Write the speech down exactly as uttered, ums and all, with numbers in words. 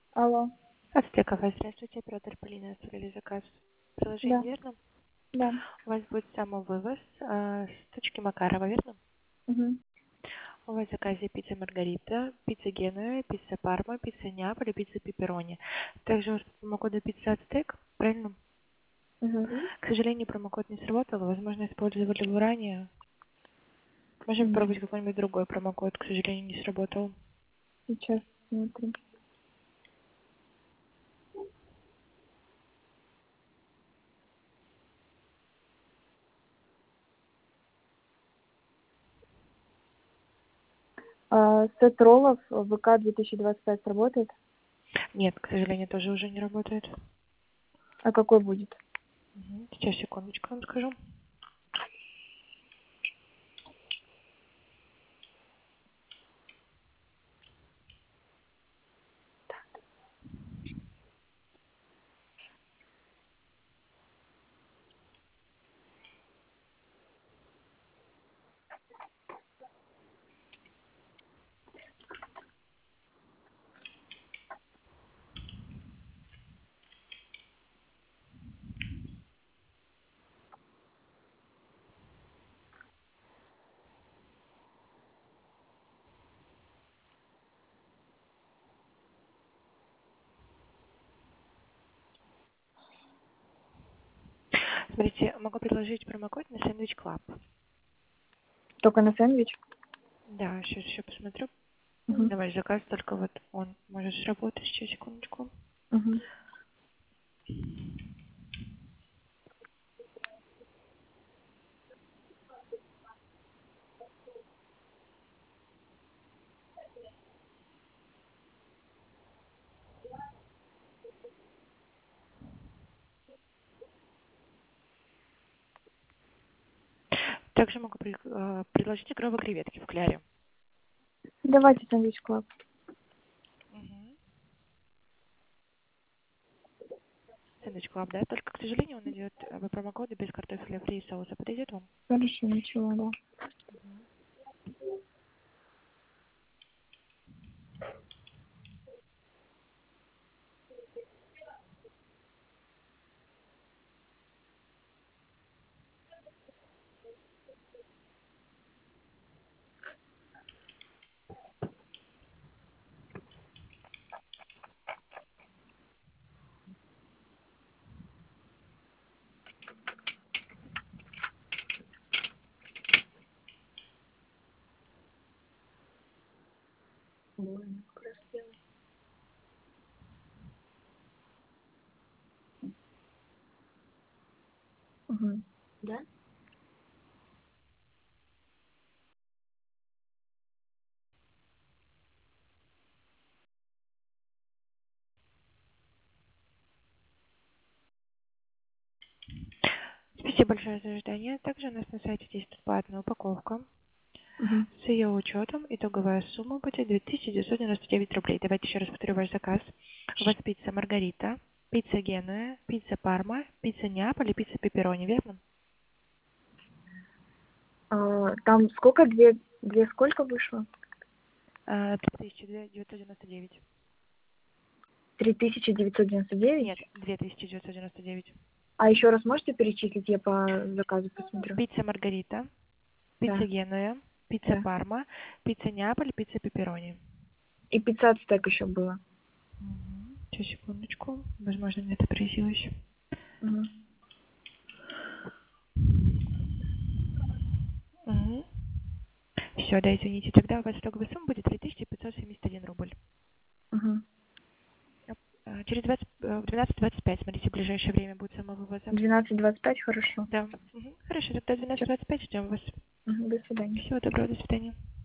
Алло. Ацтекова, здравствуйте, оператор Полина, оставили заказ. Приложение, Да, верно? да. У вас будет самовывоз э, с точки Макарова, верно? Угу. У вас в заказе пицца Маргарита, пицца Генуя, пицца Парма, пицца Неаполь, пицца Пепперони. Также у вас промокода пицца Ацтек, правильно? Угу. К сожалению, промокод не сработал, возможно, использовали его ранее. Можем Угу. попробовать какой-нибудь другой промокод, к сожалению, не сработал. Сейчас смотрю. А, сет роллов ВК две тысячи двадцать пять сработает? Нет, к сожалению, тоже уже не работает. А какой будет? Мгм. Сейчас, секундочку, вам скажу. Смотрите, могу предложить промокод на Sandwich Club. Только на сэндвич? Да, сейчас еще посмотрю. Угу. На ваш заказ, только вот он может сработать. Сейчас, секундочку. Угу. Также могу при- э, предложить икровые креветки в кляре. Давайте сэндвич клаб. Угу. Sandwich Club, да? Только, к сожалению, он идет э, по промокоду без картофеля фри и соуса. Подойдет вам? Хорошо, ничего, да. Угу. Да? Спасибо большое за ожидание. Также у нас на сайте действует платная упаковка. Угу. С ее учетом итоговая сумма будет две тысячи девятьсот девяносто девять рублей. Давайте еще раз повторю ваш заказ. У вас пицца Маргарита, пицца Генуя, пицца Парма, пицца Неаполь и пицца Пепперони, верно? А, там сколько? Две, две сколько вышло? А, три тысячи девятьсот девяносто девять. Три тысячи девятьсот девяносто девять? Нет, две тысячи девятьсот девяносто девять. А еще раз можете перечислить? Я по заказу посмотрю. Пицца Маргарита, пицца Да, Генуя, пицца да. Парма, пицца Неаполь, пицца Пепперони. И пятьсот стек еще было. Угу. Сейчас, секундочку. Возможно, мне это отобразилось. Угу. Угу. Все, да, извините. Тогда у вас итоговая сумма будет три тысячи пятьсот семьдесят один рубль. Угу. А, Через двадцать, э, в двенадцать двадцать пять, смотрите, в ближайшее время будет самовывоза. двенадцать двадцать пять, хорошо. Да. Мгм. Хорошо, тогда в двенадцать Всё. двадцать пять ждем вас. Мгм, до свидания. Всего доброго, до свидания.